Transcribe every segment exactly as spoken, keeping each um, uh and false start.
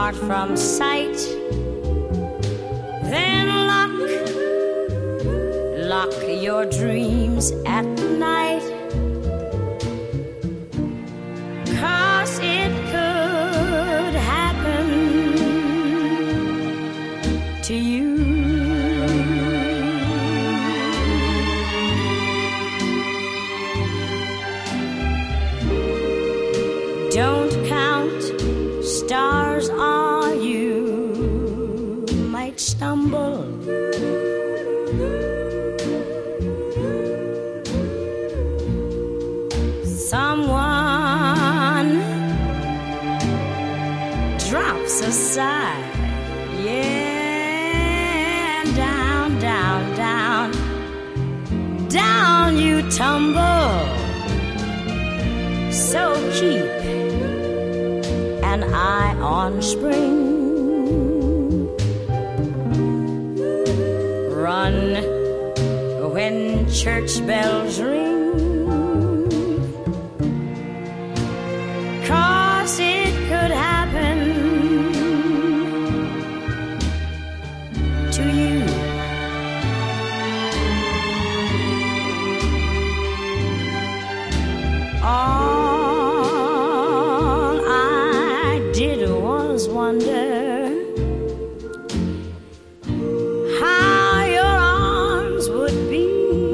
heart from sight. Then lock, lock your dreams at night. 'Cause it could happen to you. Don't count stars or you might stumble. Someone drops a sigh. Yeah, down, down, down, down you tumble. So keep an eye on spring. Run when church bells ring. 'Cause it could happen to you. All I did was wonder how your arms would be.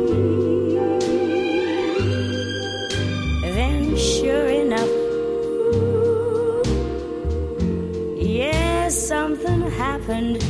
Then sure enough, yes, something happened